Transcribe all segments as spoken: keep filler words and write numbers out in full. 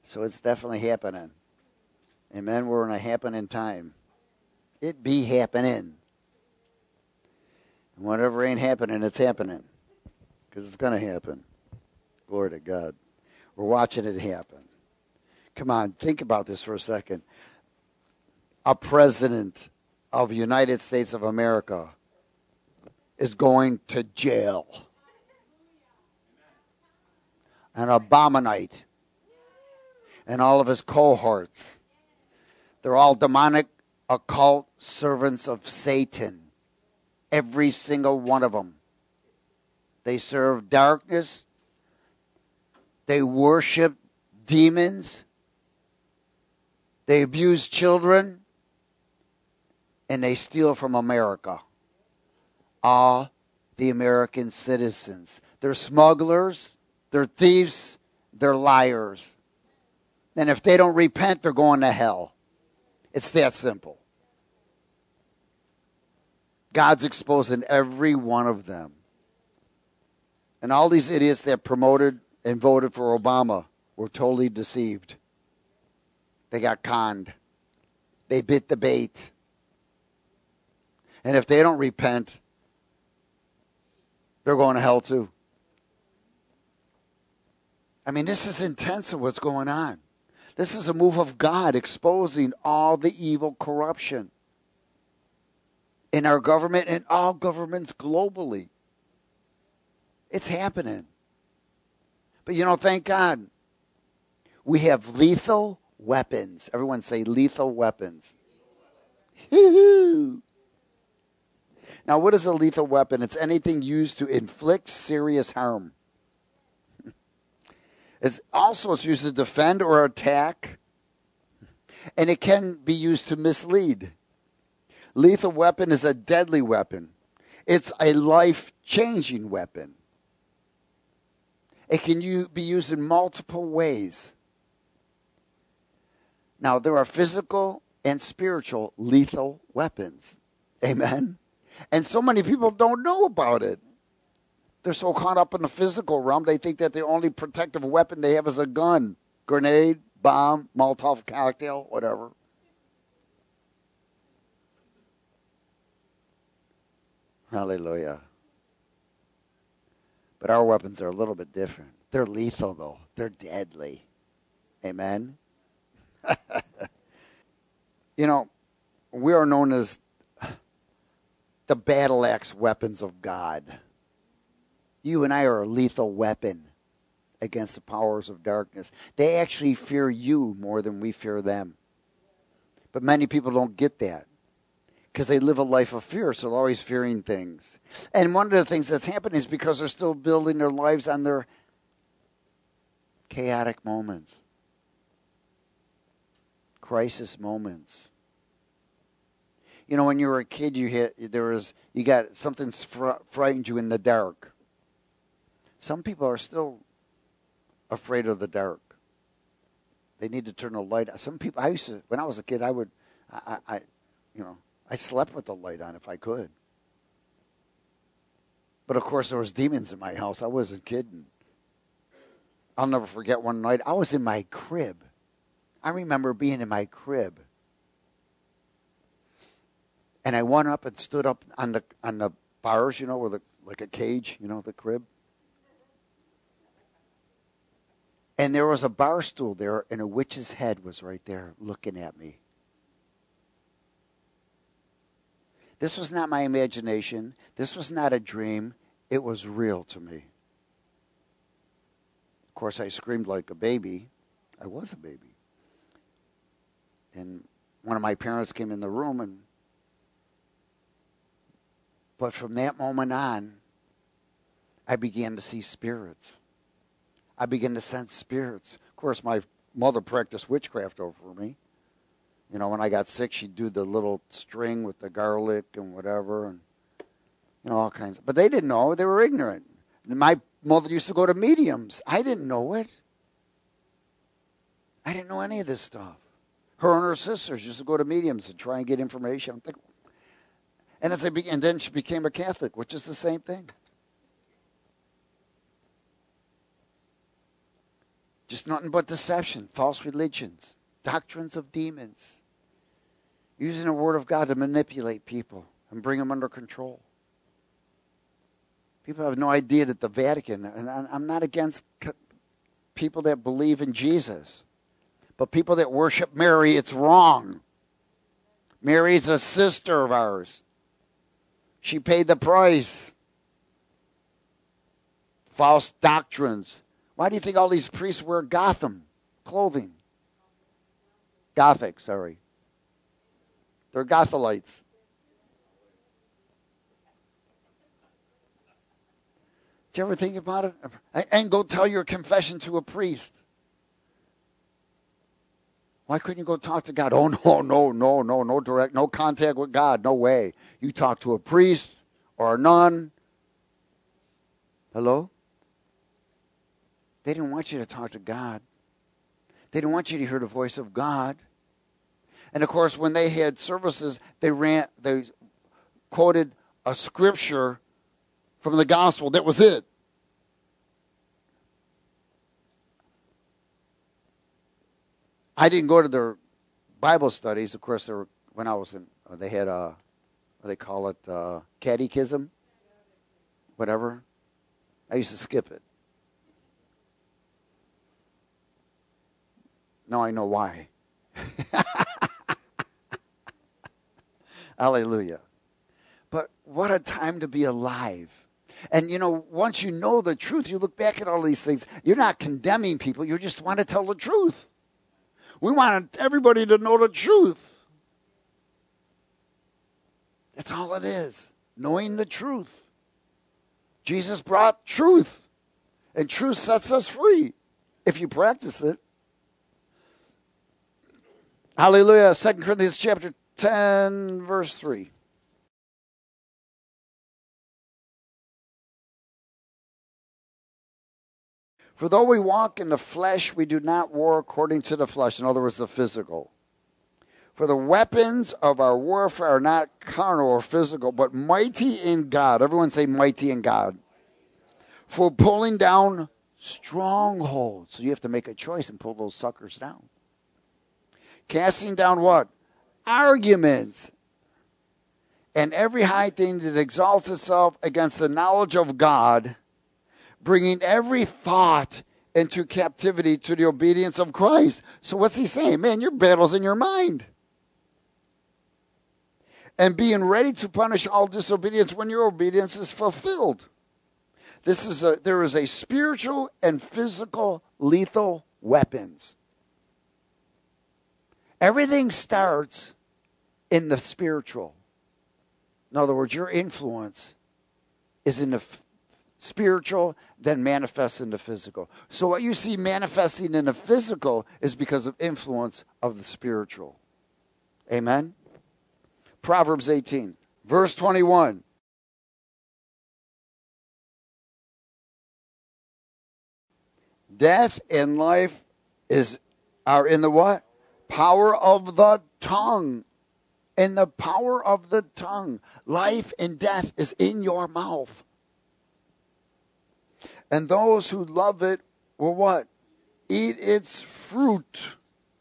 So it's definitely happening. Amen. We're in a happening time. It be happening. And whatever ain't happening, it's happening. Because it's going to happen. Glory to God. We're watching it happen. Come on, think about this for a second. A president of the United States of America is going to jail. An abominate. And all of his cohorts. They're all demonic, occult servants of Satan. Every single one of them. They serve darkness. They worship demons. They abuse children. And they steal from America. All the American citizens. They're smugglers. They're thieves. They're liars. And if they don't repent, they're going to hell. It's that simple. God's exposing every one of them. And all these idiots that promoted and voted for Obama were totally deceived. They got conned. They bit the bait. And if they don't repent, they're going to hell too. I mean, this is intense of what's going on. This is a move of God exposing all the evil corruption in our government and all governments globally. It's happening. But you know, thank God, we have lethal weapons. Everyone say lethal weapons. Now, what is a lethal weapon? It's anything used to inflict serious harm. It's also it's used to defend or attack, and it can be used to mislead. Lethal weapon is a deadly weapon. It's a life-changing weapon. It can u- be used in multiple ways. Now, there are physical and spiritual lethal weapons. Amen? And so many people don't know about it. They're so caught up in the physical realm, they think that the only protective weapon they have is a gun, grenade, bomb, Molotov cocktail, whatever. Hallelujah. But our weapons are a little bit different. They're lethal, though. They're deadly. Amen? You know, we are known as the battle axe weapons of God. You and I are a lethal weapon against the powers of darkness. They actually fear you more than we fear them. But many people don't get that because they live a life of fear, so they're always fearing things. And one of the things that's happening is because they're still building their lives on their chaotic moments, crisis moments. You know, when you were a kid, you hit there was you got something fr- frightened you in the dark. Some people are still afraid of the dark. They need to turn the light on. Some people, I used to, when I was a kid, I would, I, I, you know, I slept with the light on if I could. But of course, there was demons in my house. I wasn't kidding. I'll never forget one night. I was in my crib. I remember being in my crib. And I went up and stood up on the on the bars, you know, with a, like a cage, you know, the crib. And there was a bar stool there, and a witch's head was right there looking at me. This was not my imagination. This was not a dream. It was real to me. Of course, I screamed like a baby. I was a baby. And one of my parents came in the room, and but from that moment on, I began to see spirits. I began to sense spirits. Of course, my mother practiced witchcraft over me. You know, when I got sick, she'd do the little string with the garlic and whatever, and you know, all kinds. But they didn't know. They were ignorant. My mother used to go to mediums. I didn't know it. I didn't know any of this stuff. Her and her sisters used to go to mediums and try and get information. I'm thinking, and as I be, and then she became a Catholic, which is the same thing. Just nothing but deception, false religions, doctrines of demons. Using the Word of God to manipulate people and bring them under control. People have no idea that the Vatican, and I'm not against people that believe in Jesus, but people that worship Mary, it's wrong. Mary's a sister of ours. She paid the price. False doctrines. Why do you think all these priests wear Gotham clothing? Gothic, sorry. They're Gotholites. Do you ever think about it? And go tell your confession to a priest. Why couldn't you go talk to God? Oh, no, no, no, no, no direct, no contact with God. No way. You talk to a priest or a nun. Hello? They didn't want you to talk to God. They didn't want you to hear the voice of God. And of course, when they had services, they ran, they quoted a scripture from the gospel. That was it. I didn't go to their Bible studies. Of course, there were, when I was in, they had a, what they call it, uh, catechism, whatever. I used to skip it. Now I know why. Hallelujah. But what a time to be alive. And, you know, once you know the truth, you look back at all these things. You're not condemning people. You just want to tell the truth. We want everybody to know the truth. That's all it is. Knowing the truth. Jesus brought truth. And truth sets us free if you practice it. Hallelujah. Second Corinthians chapter ten, verse three. For though we walk in the flesh, we do not war according to the flesh. In other words, the physical. For the weapons of our warfare are not carnal or physical, but mighty in God. Everyone say mighty in God. For pulling down strongholds. So you have to make a choice and pull those suckers down. Casting down what? Arguments. And every high thing that exalts itself against the knowledge of God, bringing every thought into captivity to the obedience of Christ. So what's he saying? Man, your battle's in your mind. And being ready to punish all disobedience when your obedience is fulfilled. This is a, there is a spiritual and physical lethal weapons. Everything starts in the spiritual. In other words, your influence is in the f- spiritual, then manifests in the physical. So what you see manifesting in the physical is because of influence of the spiritual. Amen? Proverbs eighteen, verse twenty-one. Death and life is are in the what? Power of the tongue. In the power of the tongue. Life and death is in your mouth. And those who love it will what? Eat its fruit.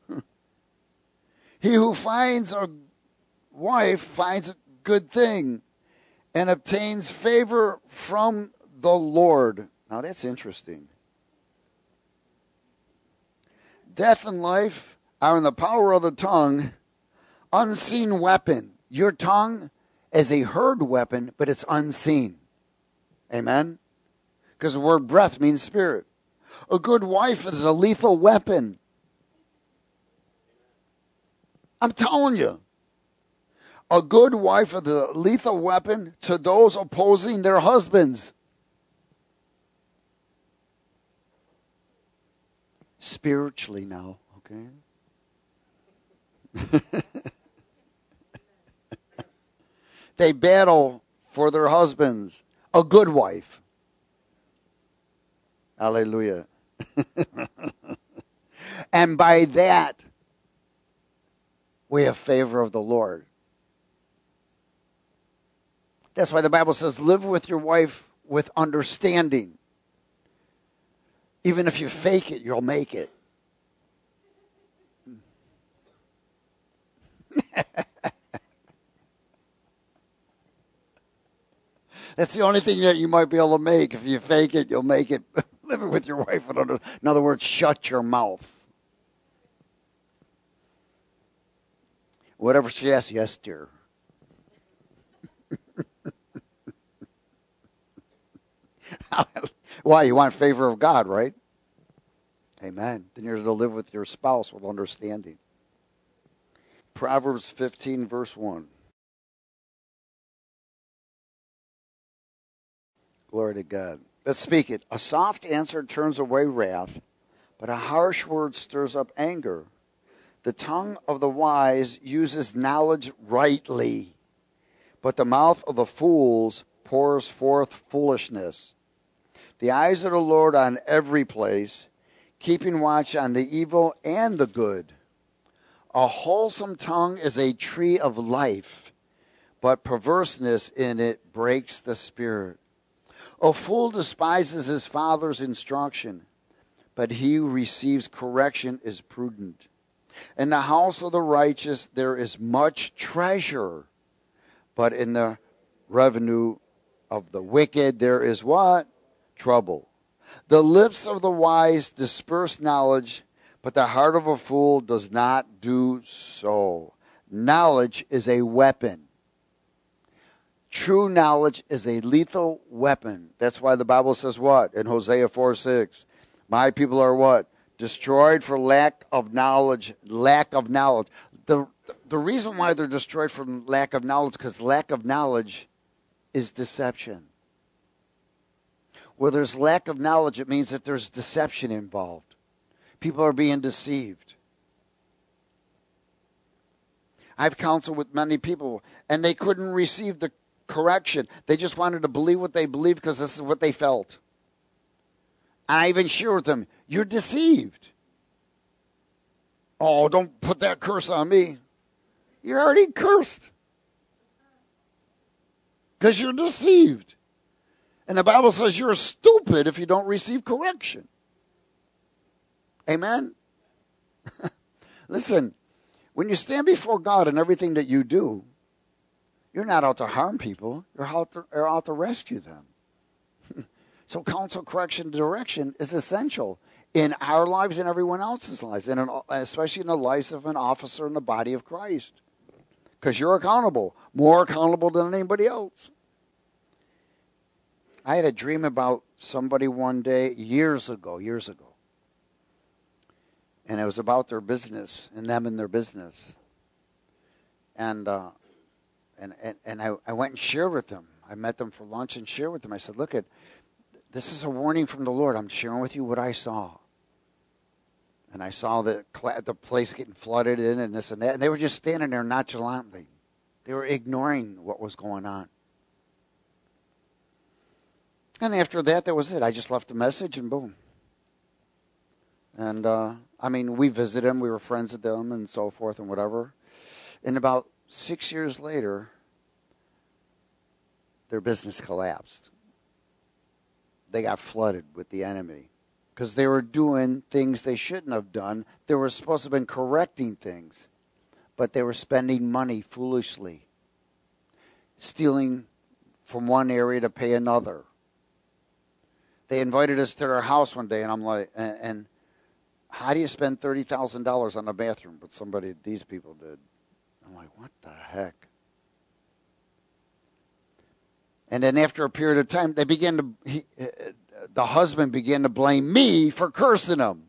He who finds a wife finds a good thing and obtains favor from the Lord. Now that's interesting. Death and life are in the power of the tongue, unseen weapon. Your tongue is a heard weapon, but it's unseen. Amen? Because the word breath means spirit. A good wife is a lethal weapon. I'm telling you. A good wife is a lethal weapon to those opposing their husbands. Spiritually now, okay? They battle for their husbands. A good wife. Hallelujah. And by that, we have favor of the Lord. That's why the Bible says, live with your wife with understanding. Even if you fake it, you'll make it. That's the only thing that you might be able to make. If you fake it, you'll make it. Live it with your wife. In other words, shut your mouth. Whatever she asks, yes, dear. Why? You want favor of God, right? Amen. Then you're to live with your spouse with understanding. Proverbs fifteen, verse one. Glory to God. Let's speak it. A soft answer turns away wrath, but a harsh word stirs up anger. The tongue of the wise uses knowledge rightly, but the mouth of the fools pours forth foolishness. The eyes of the Lord on every place, keeping watch on the evil and the good. A wholesome tongue is a tree of life, but perverseness in it breaks the spirit. A fool despises his father's instruction, but he who receives correction is prudent. In the house of the righteous there is much treasure, but in the revenue of the wicked there is what? Trouble. The lips of the wise disperse knowledge, but the heart of a fool does not do so. Knowledge is a weapon. True knowledge is a lethal weapon. That's why the Bible says what? In Hosea four six. My people are what? Destroyed for lack of knowledge. Lack of knowledge. The, the reason why they're destroyed from lack of knowledge, because lack of knowledge is deception. Where there's lack of knowledge, it means that there's deception involved. People are being deceived. I've counseled with many people, and they couldn't receive the correction. They just wanted to believe what they believed because this is what they felt. And I even share with them, you're deceived. Oh, don't put that curse on me. You're already cursed. Because you're deceived. And the Bible says you're stupid if you don't receive correction. Amen? Listen, when you stand before God in everything that you do, you're not out to harm people. You're out to, you're out to rescue them. So counsel, correction, direction is essential in our lives and everyone else's lives, and in, especially in the lives of an officer in the body of Christ. Because you're accountable, more accountable than anybody else. I had a dream about somebody one day, years ago, years ago. And it was about their business and them and their business. And uh, and and, and I, I went and shared with them. I met them for lunch and shared with them. I said, look, at this is a warning from the Lord. I'm sharing with you what I saw. And I saw the, the place getting flooded in and this and that. And they were just standing there nonchalantly. They were ignoring what was going on. And after that, that was it. I just left a message and boom. And, uh, I mean, we visited them. We were friends with them and so forth and whatever. And about six years later, their business collapsed. They got flooded with the enemy because they were doing things they shouldn't have done. They were supposed to have been correcting things, but they were spending money foolishly, stealing from one area to pay another. They invited us to their house one day, and I'm like, and, and how do you spend thirty thousand dollars on a bathroom? But somebody, these people did. I'm like, what the heck? And then after a period of time, they began to, he, uh, the husband began to blame me for cursing him.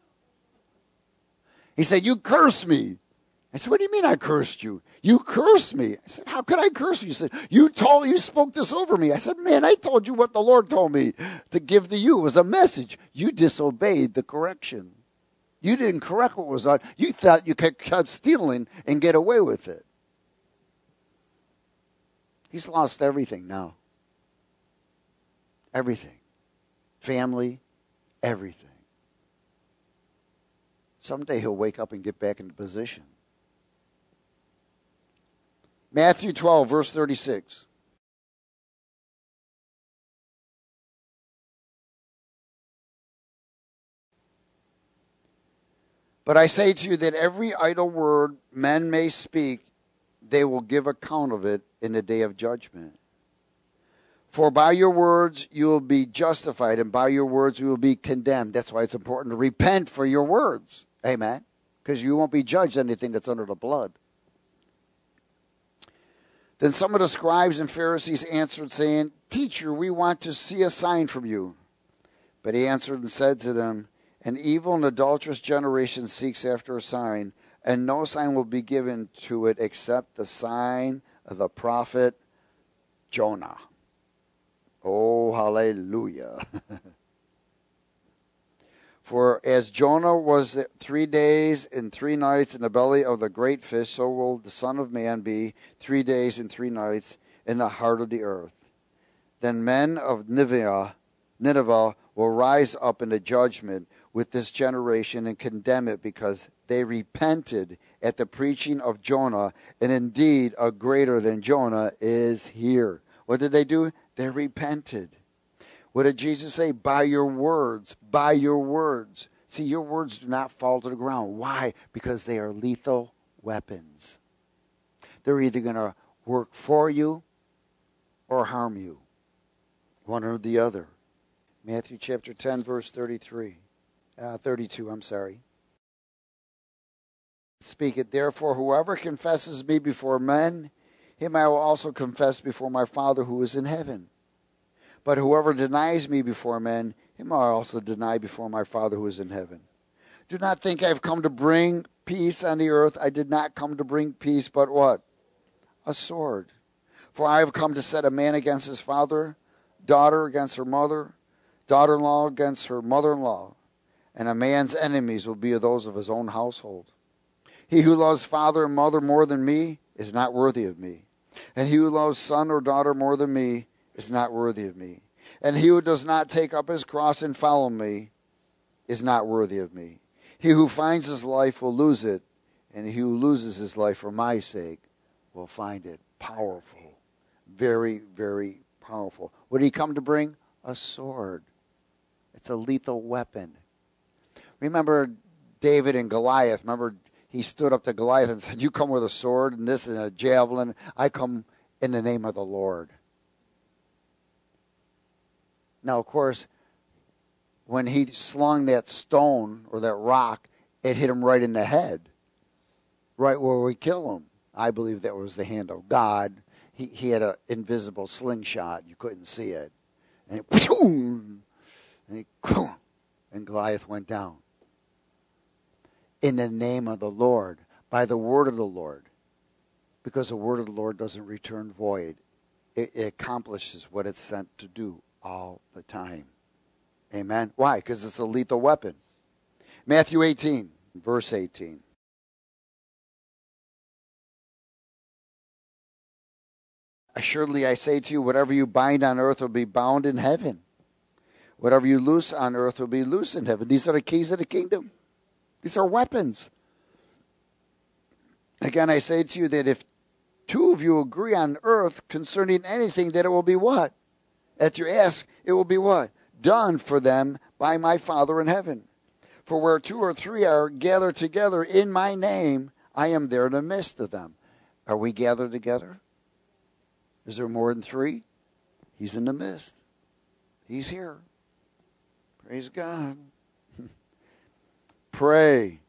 He said, you cursed me. I said, what do you mean I cursed you? You cursed me. I said, how could I curse you? He said, you told, you spoke this over me. I said, man, I told you what the Lord told me to give to you. It was a message. You disobeyed the correction. You didn't correct what was on. You thought you could keep stealing and get away with it. He's lost everything now. Everything. Family, everything. Someday he'll wake up and get back into position. Matthew twelve, verse thirty-six. But I say to you that every idle word men may speak, they will give account of it in the day of judgment. For by your words you will be justified, and by your words you will be condemned. That's why it's important to repent for your words. Amen. Because you won't be judged anything that's under the blood. Then some of the scribes and Pharisees answered, saying, Teacher, we want to see a sign from you. But he answered and said to them, An evil and adulterous generation seeks after a sign, and no sign will be given to it except the sign of the prophet Jonah. Oh, hallelujah. For as Jonah was three days and three nights in the belly of the great fish, so will the Son of Man be three days and three nights in the heart of the earth. Then men of Nineveh, Nineveh will rise up in the judgment with this generation and condemn it, because they repented at the preaching of Jonah, and indeed a greater than Jonah is here. What did they do? They repented. What did Jesus say? By your words, by your words. See, your words do not fall to the ground. Why? Because they are lethal weapons. They're either going to work for you or harm you. One or the other. Matthew chapter ten, verse thirty-three. Uh, thirty-two, I'm sorry. Speak it, therefore, whoever confesses me before men, him I will also confess before my Father who is in heaven. But whoever denies me before men, him I also deny before my Father who is in heaven. Do not think I have come to bring peace on the earth. I did not come to bring peace, but what? A sword. For I have come to set a man against his father, daughter against her mother, daughter-in-law against her mother-in-law, and a man's enemies will be those of his own household. He who loves father and mother more than me is not worthy of me. And he who loves son or daughter more than me is not worthy of me. And he who does not take up his cross and follow me is not worthy of me. He who finds his life will lose it, and he who loses his life for my sake will find it. Powerful. Very, very powerful. What did he come to bring? A sword. It's a lethal weapon. Remember David and Goliath. Remember he stood up to Goliath and said, you come with a sword and this and a javelin. I come in the name of the Lord. Now, of course, when he slung that stone or that rock, it hit him right in the head, right where we kill him. I believe that was the hand of God. He, he had an invisible slingshot. You couldn't see it. And, it, and, he, and Goliath went down. In the name of the Lord, by the word of the Lord. Because the word of the Lord doesn't return void. It, it accomplishes what it's sent to do all the time. Amen. Why? Because it's a lethal weapon. Matthew eighteen, verse eighteen. Assuredly I say to you, whatever you bind on earth will be bound in heaven. Whatever you loose on earth will be loose in heaven. These are the keys of the kingdom. These are weapons. Again, I say to you that if two of you agree on earth concerning anything, that it will be what? At your ask, it will be what? Done for them by my Father in heaven. For where two or three are gathered together in my name, I am there in the midst of them. Are we gathered together? Is there more than three? He's in the midst. He's here. Praise God. Pray.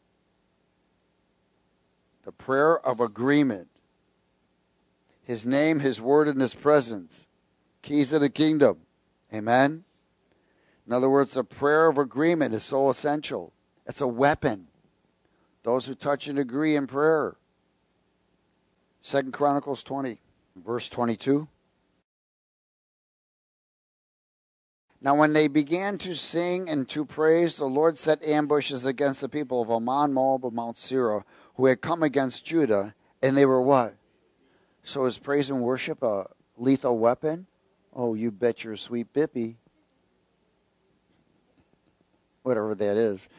The prayer of agreement. His name, His word, and His presence. Keys of the kingdom. Amen? In other words, the prayer of agreement is so essential. It's a weapon. Those who touch and agree in prayer. Second Chronicles twenty, verse twenty-two. Now when they began to sing and to praise, the Lord set ambushes against the people of Ammon, Moab, and Mount Seir, who had come against Judah, and they were what? So is praise and worship a lethal weapon? Oh, you bet your sweet bippy. Whatever that is.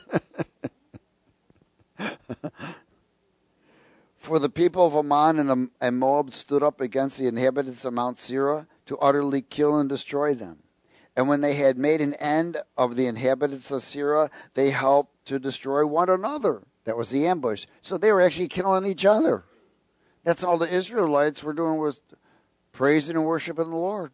For the people of Ammon and Moab stood up against the inhabitants of Mount Seir to utterly kill and destroy them. And when they had made an end of the inhabitants of Seir, they helped to destroy one another. That was the ambush. So they were actually killing each other. That's all the Israelites were doing, was praising and worshiping the Lord.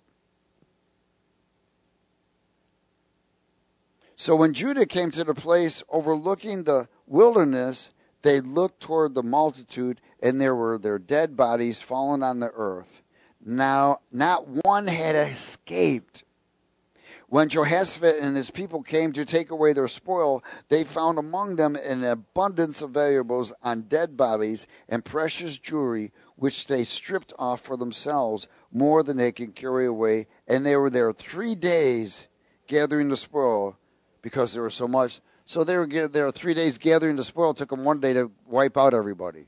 So when Judah came to the place overlooking the wilderness, they looked toward the multitude, and there were their dead bodies fallen on the earth. Now, not one had escaped. When Jehoshaphat and his people came to take away their spoil, they found among them an abundance of valuables on dead bodies and precious jewelry, which they stripped off for themselves, more than they could carry away. And they were there three days gathering the spoil, because there was so much. So they were there three days gathering the spoil. It took them one day to wipe out everybody.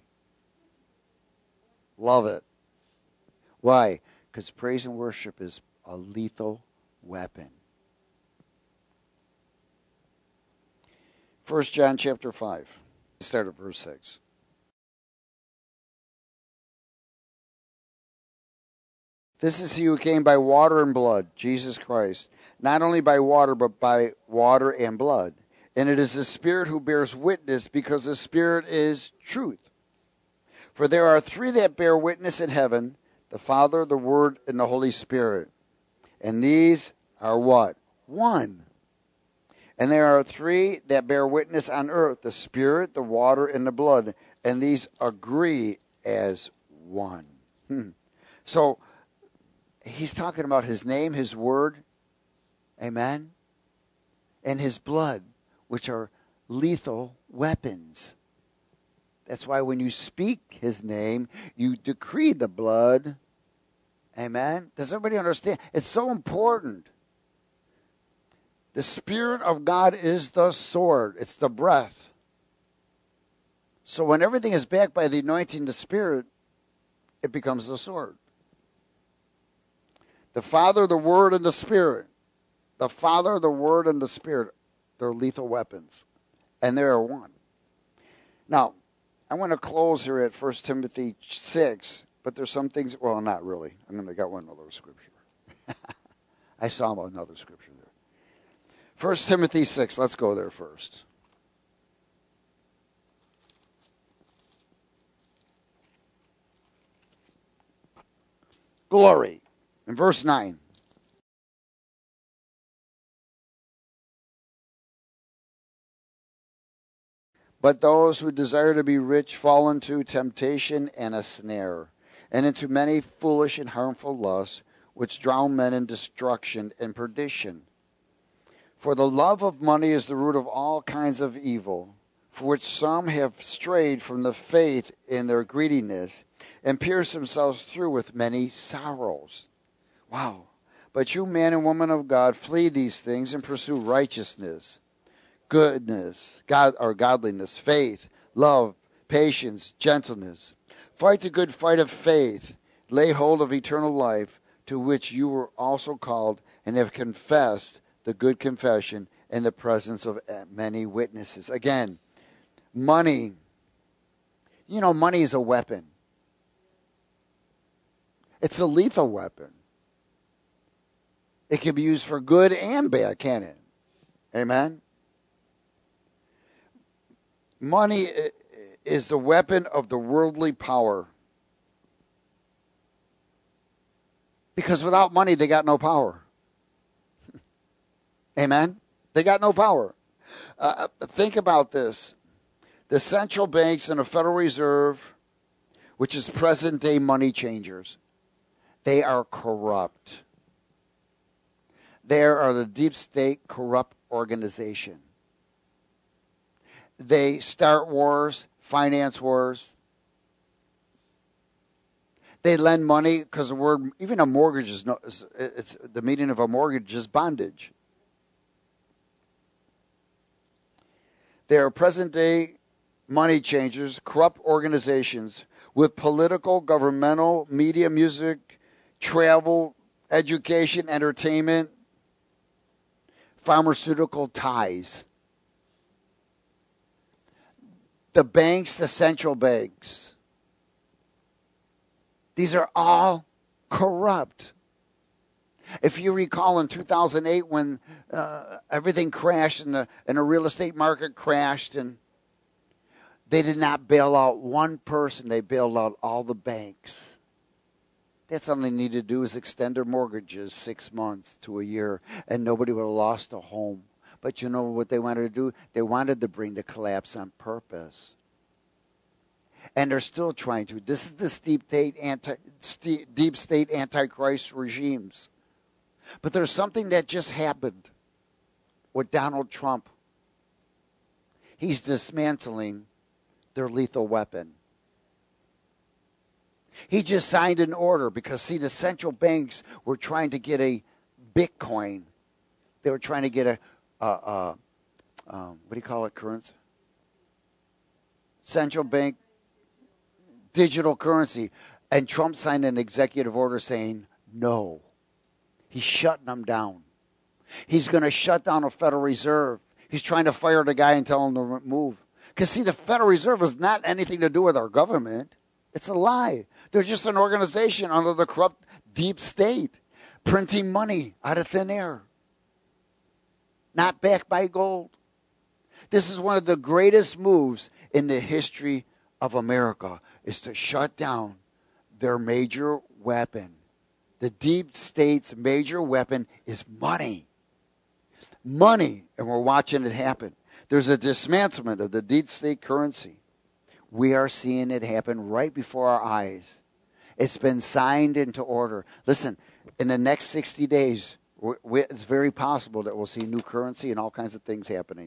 Love it. Why? Because praise and worship is a lethal weapon. First John chapter five. Start at verse six. This is he who came by water and blood, Jesus Christ. Not only by water, but by water and blood. And it is the Spirit who bears witness, because the Spirit is truth. For there are three that bear witness in heaven, the Father, the Word, and the Holy Spirit. And these are what? One. And there are three that bear witness on earth, the Spirit, the water, and the blood. And these agree as one. Hmm. So, he's talking about his name, his word, amen, and his blood, which are lethal weapons. That's why when you speak his name, you decree the blood, amen. Does everybody understand? It's so important. The Spirit of God is the sword. It's the breath. So when everything is backed by the anointing of the Spirit, it becomes the sword. The Father, the Word, and the Spirit. The Father, the Word, and the Spirit. They're lethal weapons. And they are one. Now, I want to close here at First Timothy six, but there's some things, well, not really. I'm going to get one other scripture. I saw another scripture there. First Timothy six, let's go there first. Glory. In verse nine. But those who desire to be rich fall into temptation and a snare, and into many foolish and harmful lusts, which drown men in destruction and perdition. For the love of money is the root of all kinds of evil, for which some have strayed from the faith in their greediness, and pierced themselves through with many sorrows. Wow. But you, man and woman of God, flee these things and pursue righteousness, goodness, God or godliness, faith, love, patience, gentleness. Fight the good fight of faith. Lay hold of eternal life, to which you were also called and have confessed the good confession in the presence of many witnesses. Again, money. You know, money is a weapon. It's a lethal weapon. It can be used for good and bad, can it? Amen? Money is the weapon of the worldly power. Because without money, they got no power. Amen? They got no power. Uh, think about this. The central banks and the Federal Reserve, which is present-day money changers, they are corrupt. They are the deep state corrupt organization. They start wars, finance wars. They lend money because the word, even a mortgage is no, it's, it's the meaning of a mortgage is bondage. They are present day money changers, corrupt organizations with political, governmental, media, music, travel, education, entertainment, pharmaceutical ties. The banks, the central banks. These are all corrupt. If you recall in two thousand eight when uh, everything crashed and the, and the real estate market crashed, and they did not bail out one person, they bailed out all the banks. That's all they needed to do is extend their mortgages six months to a year, and nobody would have lost a home. But you know what they wanted to do? They wanted to bring the collapse on purpose. And they're still trying to. This is the deep state, anti, deep state antichrist regimes. But there's something that just happened with Donald Trump. He's dismantling their lethal weapon. He just signed an order because, see, the central banks were trying to get a Bitcoin. They were trying to get a, a, a um, what do you call it, currency? Central bank digital currency. And Trump signed an executive order saying no. He's shutting them down. He's going to shut down the Federal Reserve. He's trying to fire the guy and tell him to move. Because, see, the Federal Reserve has not anything to do with our government. It's a lie. They're just an organization under the corrupt deep state, printing money out of thin air, not backed by gold. This is one of the greatest moves in the history of America, is to shut down their major weapon. The deep state's major weapon is money. Money, and we're watching it happen. There's a dismantlement of the deep state currency. We are seeing it happen right before our eyes. It's been signed into order. Listen, in the next sixty days, we, we, it's very possible that we'll see new currency and all kinds of things happening.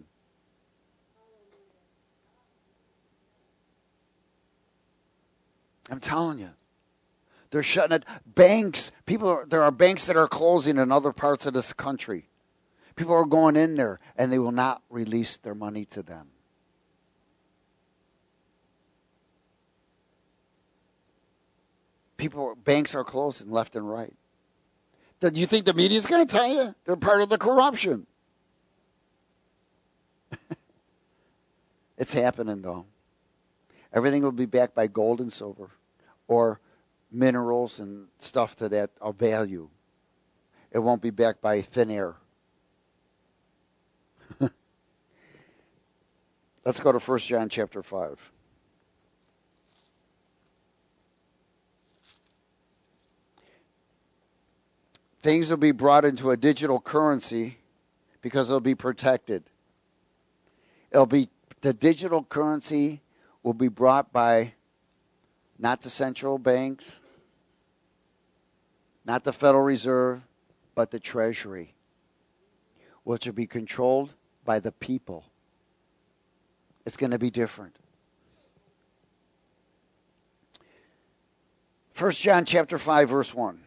I'm telling you. They're shutting it. Banks, people are, there are banks that are closing in other parts of this country. People are going in there, and they will not release their money to them. People, banks are closing left and right. Do you think the media is going to tell you? They're part of the corruption. It's happening, though. Everything will be backed by gold and silver, or minerals and stuff to that of value. It won't be backed by thin air. Let's go to First John chapter five. Things will be brought into a digital currency because they'll be protected. It'll be the digital currency will be brought by not the central banks, not the Federal Reserve, but the Treasury, which will be controlled by the people. It's going to be different. First John chapter five, verse one.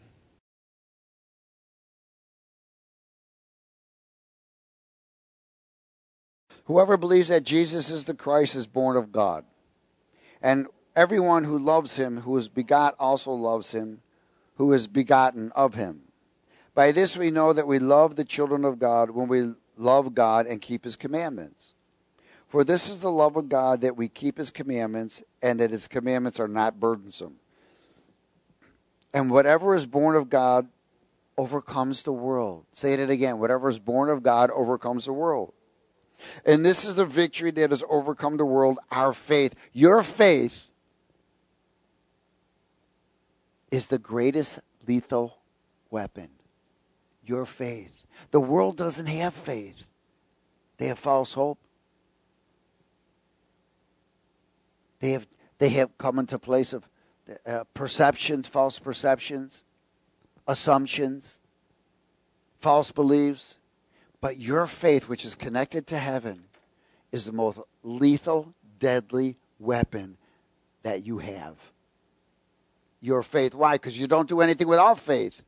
Whoever believes that Jesus is the Christ is born of God. And everyone who loves him, who is begot, also loves him, who is begotten of him. By this we know that we love the children of God, when we love God and keep his commandments. For this is the love of God, that we keep his commandments, and that his commandments are not burdensome. And whatever is born of God overcomes the world. Say it again. Whatever is born of God overcomes the world. And this is a victory that has overcome the world, our faith. Your faith is the greatest lethal weapon. Your faith. The world doesn't have faith. They have false hope. They have they have come into place of uh, perceptions, false perceptions, assumptions, false beliefs. But your faith, which is connected to heaven, is the most lethal, deadly weapon that you have. Your faith. Why? Because you don't do anything without faith.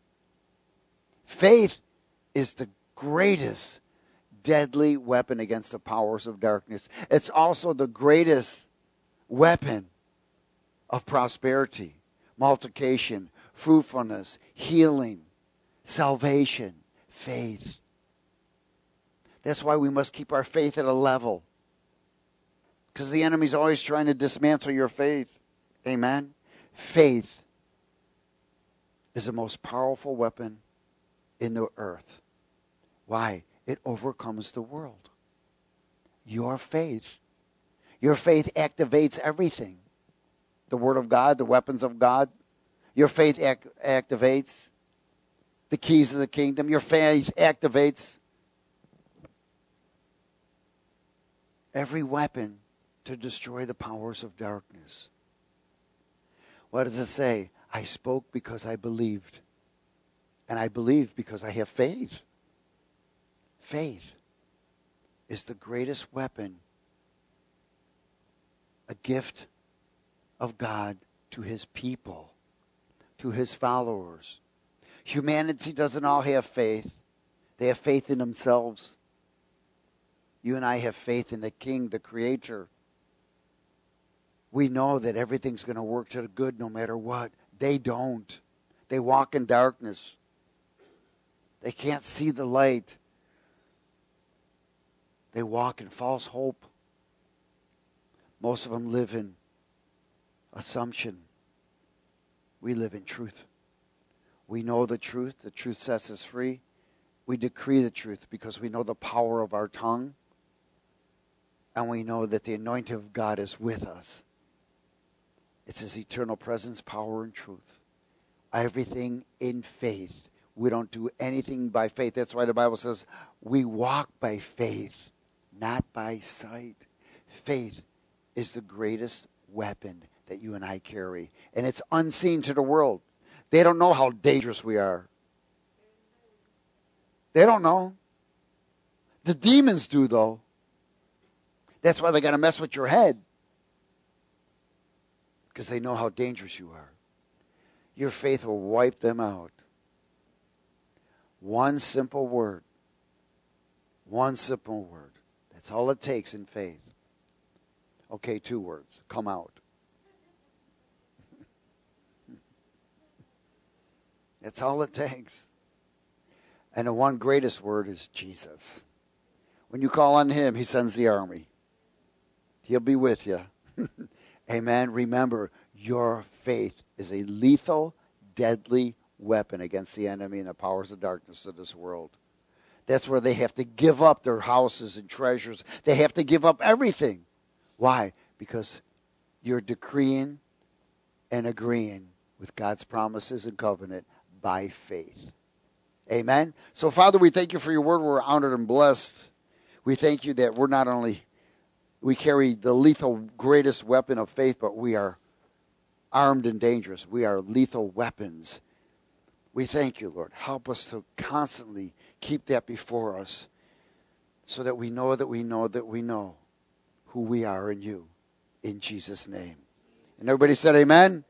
Faith is the greatest deadly weapon against the powers of darkness. It's also the greatest weapon of prosperity, multiplication, fruitfulness, healing, salvation, faith. That's why we must keep our faith at a level. Because the enemy's always trying to dismantle your faith. Amen? Faith is the most powerful weapon in the earth. Why? It overcomes the world. Your faith. Your faith activates everything. The Word of God, the weapons of God. Your faith ac- activates the keys of the kingdom. Your faith activates every weapon to destroy the powers of darkness. What does it say? I spoke because I believed. And I believe because I have faith. Faith is the greatest weapon, a gift of God to his people, to his followers. Humanity doesn't all have faith. They have faith in themselves. You and I have faith in the King, the Creator. We know that everything's going to work to the good no matter what. They don't. They walk in darkness. They can't see the light. They walk in false hope. Most of them live in assumption. We live in truth. We know the truth. The truth sets us free. We decree the truth because we know the power of our tongue. And we know that the anointing of God is with us. It's his eternal presence, power, and truth. Everything in faith. We don't do anything by faith. That's why the Bible says we walk by faith, not by sight. Faith is the greatest weapon that you and I carry. And it's unseen to the world. They don't know how dangerous we are. They don't know. The demons do, though. That's why they got to mess with your head. Because they know how dangerous you are. Your faith will wipe them out. One simple word. One simple word. That's all it takes in faith. Okay, two words. Come out. That's all it takes. And the one greatest word is Jesus. When you call on him, he sends the army. He'll be with you. Amen. Remember, your faith is a lethal, deadly weapon against the enemy and the powers of darkness of this world. That's where they have to give up their houses and treasures. They have to give up everything. Why? Because you're decreeing and agreeing with God's promises and covenant by faith. Amen. So, Father, we thank you for your word. We're honored and blessed. We thank you that we're not only, we carry the lethal greatest weapon of faith, but we are armed and dangerous. We are lethal weapons. We thank you, Lord. Help us to constantly keep that before us so that we know that we know that we know who we are in you. In Jesus' name. And everybody said amen.